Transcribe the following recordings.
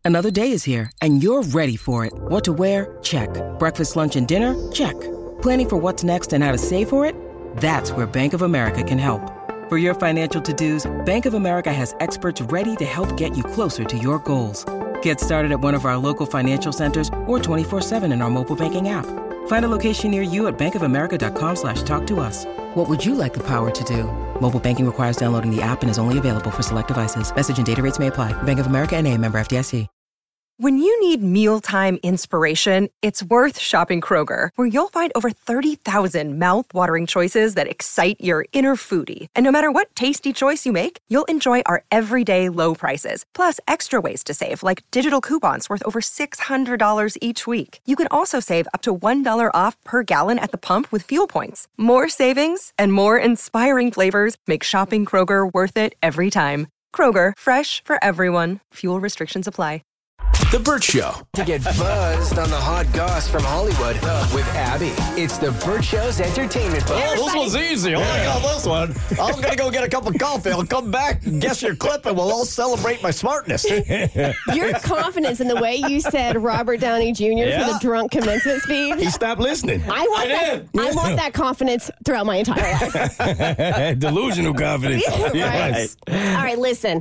Another day is here, and you're ready for it. What to wear? Check. Breakfast, lunch, and dinner? Check. Planning for what's next and how to save for it? That's where Bank of America can help. For your financial to-dos, Bank of America has experts ready to help get you closer to your goals. Get started at one of our local financial centers or 24/7 in our mobile banking app. Find a location near you at bankofamerica.com/talktous. What would you like the power to do? Mobile banking requires downloading the app and is only available for select devices. Message and data rates may apply. Bank of America N.A., member FDIC. When you need mealtime inspiration, it's worth shopping Kroger, where you'll find over 30,000 mouth-watering choices that excite your inner foodie. And no matter what tasty choice you make, you'll enjoy our everyday low prices, plus extra ways to save, like digital coupons worth over $600 each week. You can also save up to $1 off per gallon at the pump with fuel points. More savings and more inspiring flavors make shopping Kroger worth it every time. Kroger, fresh for everyone. Fuel restrictions apply. The Burt Show. To get buzzed on the hot goss from Hollywood with Abby. It's the Burt Show's entertainment buzz. This was easy. Oh, I got this one. I'm going to go get a cup of coffee. I'll come back and guess your clip, and we'll all celebrate my smartness. Your confidence in the way you said Robert Downey Jr. for the drunk commencement speech. He stopped listening. I want that confidence throughout my entire life. Delusional confidence. Yes. All right, listen.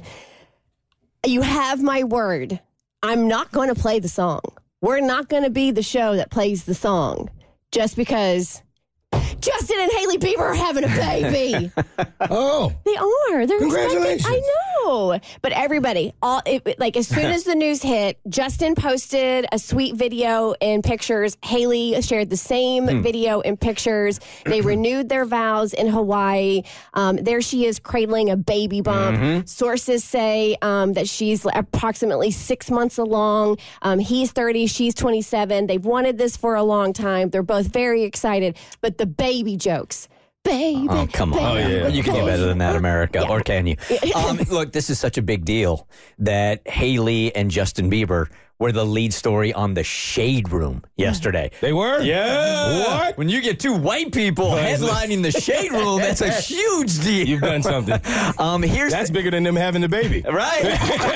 You have my word. I'm not going to play the song. We're not going to be the show that plays the song just because Justin and Hailey Bieber are having a baby. Oh. They are. They're Congratulations. expecting. I know. But everybody, as soon as the news hit, Justin posted a sweet video and pictures. Hailey shared the same video and pictures. They renewed their vows in Hawaii. There she is cradling a baby bump. Sources say that she's approximately 6 months along. He's 30, she's 27. They've wanted this for a long time. They're both very excited. But the baby jokes. Baby. Oh, come on. Baby, Oh, yeah. You can do better than that, America. Yeah. Or can you? Look, this is such a big deal that Hailey and Justin Bieber were the lead story on the Shade Room yesterday. They were? Yeah. What? When you get two white people headlining the Shade Room, that's a huge deal. You've done something. That's bigger than them having the baby. Right.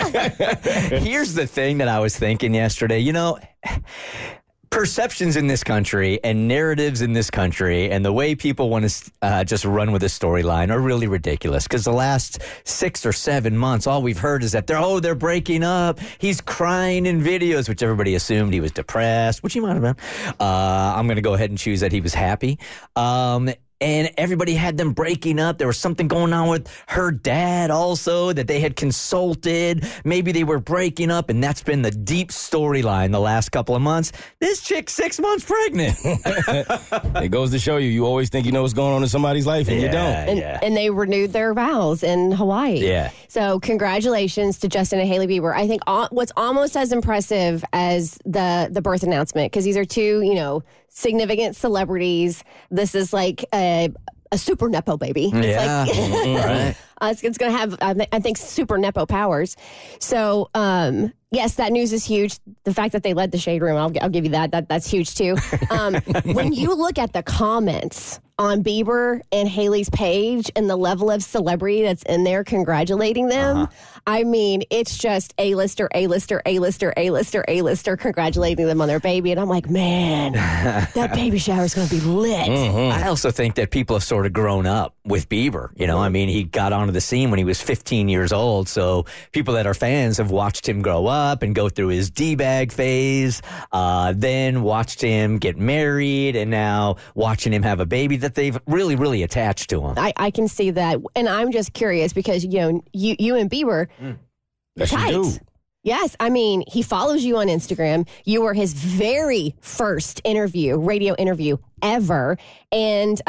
Here's the thing that I was thinking yesterday. You know, perceptions in this country and narratives in this country and the way people want to just run with a storyline are really ridiculous, because the last 6 or 7 months, all we've heard is that they're breaking up. He's crying in videos, which everybody assumed he was depressed, which he might have been. I'm going to go ahead and choose that he was happy. And everybody had them breaking up. There was something going on with her dad also that they had consulted. Maybe they were breaking up, and that's been the deep storyline the last couple of months. This chick's 6 months pregnant. It goes to show you always think you know what's going on in somebody's life, and you don't. And they renewed their vows in Hawaii. Yeah. So congratulations to Justin and Hailey Bieber. I think what's almost as impressive as the birth announcement, because these are two, significant celebrities. This is like a super Nepo baby. Yeah. Right. It's going to have, I think, super Nepo powers. So, yes, that news is huge. The fact that they led the Shade Room, I'll give you that. That's huge, too. When you look at the comments on Bieber and Hailey's page and the level of celebrity that's in there congratulating them, I mean, it's just A-lister, A-lister, A-lister, A-lister, A-lister congratulating them on their baby. And I'm like, man, that baby shower is going to be lit. I also think that people have sort of grown up with Bieber. I mean, he got onto the scene when he was 15 years old. So people that are fans have watched him grow up and go through his D-bag phase, then watched him get married, and now watching him have a baby that they've really, really attached to him. I can see that. And I'm just curious because, you and Bieber, Yes, tight. you do. Yes, I mean, he follows you on Instagram. You were his very first radio interview ever. And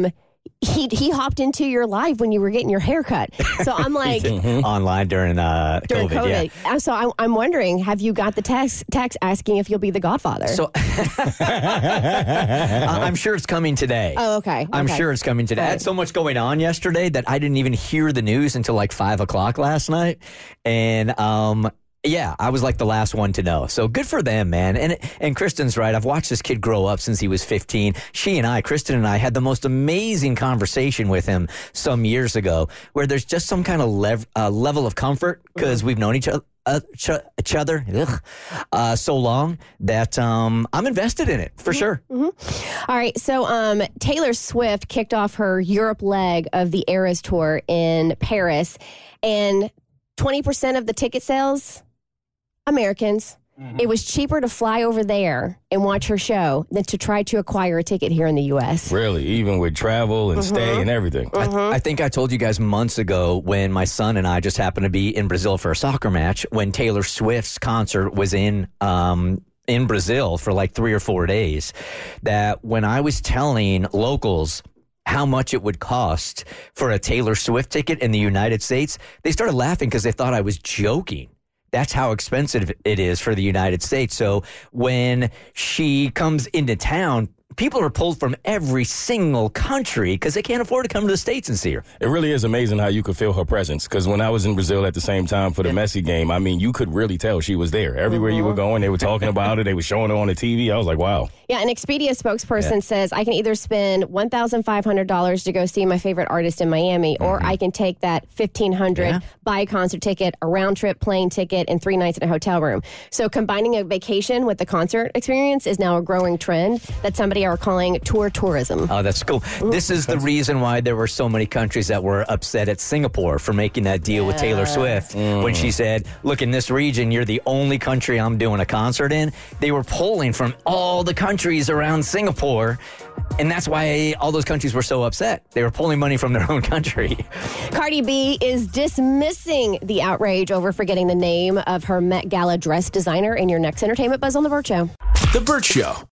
he hopped into your live when you were getting your hair cut. So I'm like... Online during COVID. Yeah. So I'm wondering, have you got the text asking if you'll be the godfather? So I'm sure it's coming today. Oh, okay. I'm sure it's coming today. I had so much going on yesterday that I didn't even hear the news until like 5 o'clock last night. And Yeah, I was like the last one to know. So good for them, man. And Kristen's right. I've watched this kid grow up since he was 15. Kristen and I had the most amazing conversation with him some years ago where there's just some kind of level of comfort because we've known each other so long that I'm invested in it for sure. Mm-hmm. All right. So Taylor Swift kicked off her Europe leg of the Eras Tour in Paris, and 20% of the ticket sales, Americans. Mm-hmm. It was cheaper to fly over there and watch her show than to try to acquire a ticket here in the U.S. Really? Even with travel and stay and everything? I think I told you guys months ago when my son and I just happened to be in Brazil for a soccer match when Taylor Swift's concert was in Brazil for like 3 or 4 days, that when I was telling locals how much it would cost for a Taylor Swift ticket in the United States, they started laughing because they thought I was joking. That's how expensive it is for the United States. So when she comes into town, people are pulled from every single country because they can't afford to come to the States and see her. It really is amazing how you could feel her presence, because when I was in Brazil at the same time for the Messi game, I mean, you could really tell she was there. Everywhere you were going, they were talking about her. They were showing her on the TV. I was like, wow. Yeah, an Expedia spokesperson says, I can either spend $1,500 to go see my favorite artist in Miami, or I can take that $1,500, buy a concert ticket, a round-trip plane ticket, and 3 nights in a hotel room. So combining a vacation with the concert experience is now a growing trend that somebody are calling tour tourism. Oh, that's cool. This is the reason why there were so many countries that were upset at Singapore for making that deal with Taylor Swift when she said, look, in this region, you're the only country I'm doing a concert in. They were pulling from all the countries around Singapore, and that's why all those countries were so upset. They were pulling money from their own country. Cardi B is dismissing the outrage over forgetting the name of her Met Gala dress designer in your next Entertainment Buzz on The Burt Show. The Burt Show.